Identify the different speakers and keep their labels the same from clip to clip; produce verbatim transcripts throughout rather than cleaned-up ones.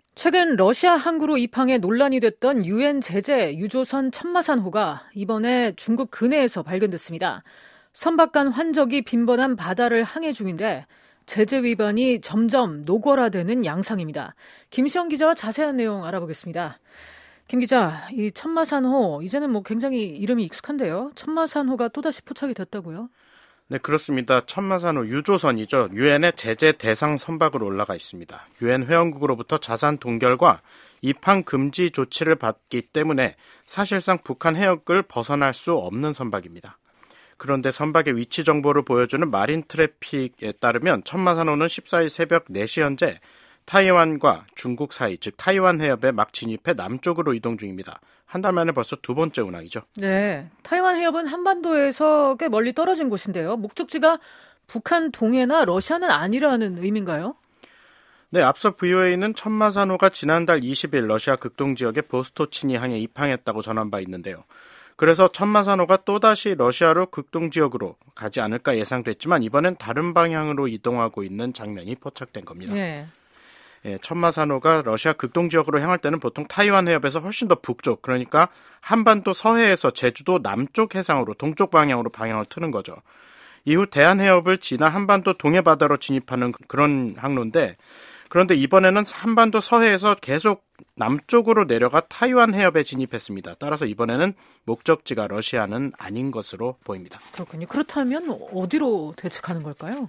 Speaker 1: 최근 러시아 항구로 입항해 논란이 됐던 유엔 제재 유조선 천마산호가 이번에 중국 근해에서 발견됐습니다. 선박 간 환적이 빈번한 바다를 항해 중인데 제재 위반이 점점 노골화되는 양상입니다. 김시영 기자와 자세한 내용 알아보겠습니다. 김 기자, 이 천마산호 이제는 뭐 굉장히 이름이 익숙한데요. 천마산호가 또다시 포착이 됐다고요?
Speaker 2: 네, 그렇습니다. 천마산호 유조선이죠. 유엔의 제재 대상 선박으로 올라가 있습니다. 유엔 회원국으로부터 자산 동결과 입항 금지 조치를 받기 때문에 사실상 북한 해역을 벗어날 수 없는 선박입니다. 그런데 선박의 위치 정보를 보여주는 마린 트래픽에 따르면 천마산호는 십사일 새벽 네 시 현재 타이완과 중국 사이, 즉 타이완 해협에 막 진입해 남쪽으로 이동 중입니다. 한 달 만에 벌써 두 번째 운항이죠.
Speaker 1: 네, 타이완 해협은 한반도에서 꽤 멀리 떨어진 곳인데요. 목적지가 북한 동해나 러시아는 아니라는 의미인가요?
Speaker 2: 네, 앞서 브이오에이는 천마산호가 지난달 이십일 러시아 극동 지역의 보스토치니 항에 입항했다고 전한 바 있는데요. 그래서 천마산호가 또다시 러시아로 극동 지역으로 가지 않을까 예상됐지만 이번엔 다른 방향으로 이동하고 있는 장면이 포착된 겁니다.
Speaker 1: 네.
Speaker 2: 예, 천마산호가 러시아 극동 지역으로 향할 때는 보통 타이완 해협에서 훨씬 더 북쪽, 그러니까 한반도 서해에서 제주도 남쪽 해상으로 동쪽 방향으로 방향을 트는 거죠. 이후 대한 해협을 지나 한반도 동해 바다로 진입하는 그런 항로인데, 그런데 이번에는 한반도 서해에서 계속 남쪽으로 내려가 타이완 해협에 진입했습니다. 따라서 이번에는 목적지가 러시아는 아닌 것으로 보입니다.
Speaker 1: 그렇군요. 그렇다면 어디로 대책하는 걸까요?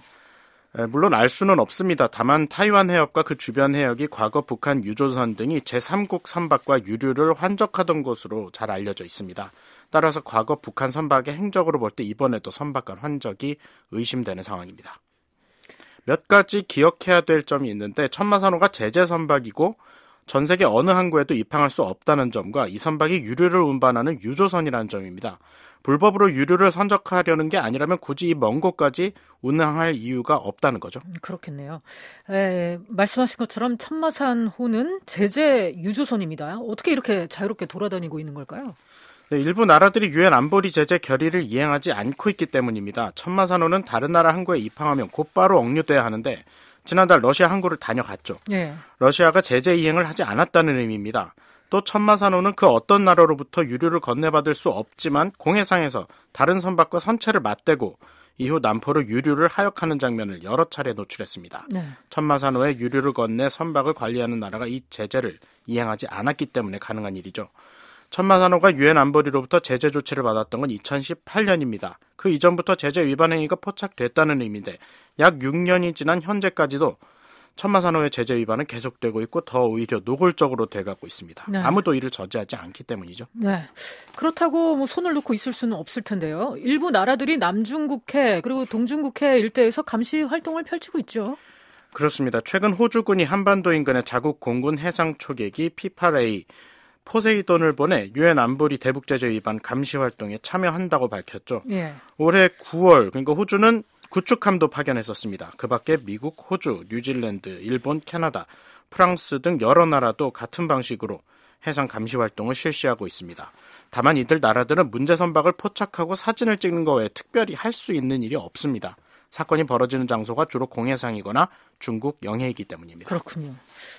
Speaker 2: 물론 알 수는 없습니다. 다만 타이완 해협과 그 주변 해역이 과거 북한 유조선 등이 제삼국 선박과 유류를 환적하던 것으로 잘 알려져 있습니다. 따라서 과거 북한 선박의 행적으로 볼 때 이번에도 선박 간 환적이 의심되는 상황입니다. 몇 가지 기억해야 될 점이 있는데 천마산호가 제재 선박이고 전 세계 어느 항구에도 입항할 수 없다는 점과 이 선박이 유류를 운반하는 유조선이라는 점입니다. 불법으로 유류를 선적하려는 게 아니라면 굳이 이 먼 곳까지 운항할 이유가 없다는 거죠.
Speaker 1: 그렇겠네요. 에, 말씀하신 것처럼 천마산호는 제재 유조선입니다. 어떻게 이렇게 자유롭게 돌아다니고 있는 걸까요?
Speaker 2: 네, 일부 나라들이 유엔 안보리 제재 결의를 이행하지 않고 있기 때문입니다. 천마산호는 다른 나라 항구에 입항하면 곧바로 억류돼야 하는데 지난달 러시아 항구를 다녀갔죠. 네. 러시아가 제재 이행을 하지 않았다는 의미입니다. 또 천마산호는 그 어떤 나라로부터 유류를 건네받을 수 없지만 공해상에서 다른 선박과 선체를 맞대고 이후 남포로 유류를 하역하는 장면을 여러 차례 노출했습니다. 네. 천마산호에 유류를 건네 선박을 관리하는 나라가 이 제재를 이행하지 않았기 때문에 가능한 일이죠. 천마산호가 유엔 안보리로부터 제재 조치를 받았던 건 이천십팔 년입니다. 그 이전부터 제재 위반 행위가 포착됐다는 의미인데 약 육 년이 지난 현재까지도 천마산호의 제재 위반은 계속되고 있고 더 오히려 노골적으로 돼가고 있습니다. 네. 아무도 이를 저지하지 않기 때문이죠.
Speaker 1: 네. 그렇다고 뭐 손을 놓고 있을 수는 없을 텐데요. 일부 나라들이 남중국해 그리고 동중국해 일대에서 감시 활동을 펼치고 있죠.
Speaker 2: 그렇습니다. 최근 호주군이 한반도 인근의 자국 공군 해상 초계기 피팔에이 포세이돈을 보내 유엔 안보리 대북 제재 위반 감시 활동에 참여한다고 밝혔죠. 예. 올해 구월 그러니까 호주는 구축함도 파견했었습니다. 그 밖에 미국, 호주, 뉴질랜드, 일본, 캐나다, 프랑스 등 여러 나라도 같은 방식으로 해상 감시 활동을 실시하고 있습니다. 다만 이들 나라들은 문제 선박을 포착하고 사진을 찍는 것 외에 특별히 할 수 있는 일이 없습니다. 사건이 벌어지는 장소가 주로 공해상이거나 중국 영해이기 때문입니다.
Speaker 1: 그렇군요.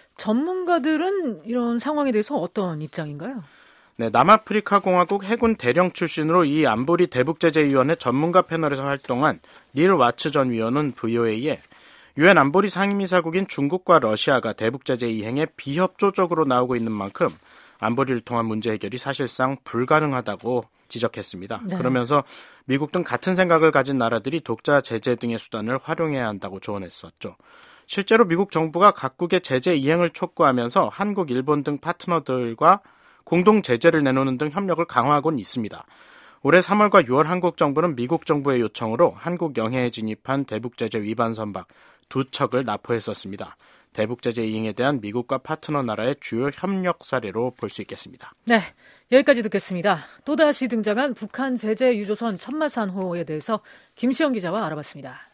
Speaker 1: 전문가들은 이런 상황에 대해서 어떤 입장인가요?
Speaker 2: 네, 남아프리카 공화국 해군 대령 출신으로 이 안보리 대북제재위원회 전문가 패널에서 활동한 닐 와츠 전 위원은 브이오에이에 유엔 안보리 상임이사국인 중국과 러시아가 대북제재 이행에 비협조적으로 나오고 있는 만큼 안보리를 통한 문제 해결이 사실상 불가능하다고 지적했습니다. 네. 그러면서 미국 등 같은 생각을 가진 나라들이 독자 제재 등의 수단을 활용해야 한다고 조언했었죠. 실제로 미국 정부가 각국의 제재 이행을 촉구하면서 한국, 일본 등 파트너들과 공동 제재를 내놓는 등 협력을 강화하고는 있습니다. 올해 삼월과 유월 한국 정부는 미국 정부의 요청으로 한국 영해에 진입한 대북제재 위반 선박 두 척을 납포했었습니다. 대북제재 이행에 대한 미국과 파트너 나라의 주요 협력 사례로 볼 수 있겠습니다.
Speaker 1: 네, 여기까지 듣겠습니다. 또다시 등장한 북한 제재 유조선 천마산호에 대해서 김시영 기자와 알아봤습니다.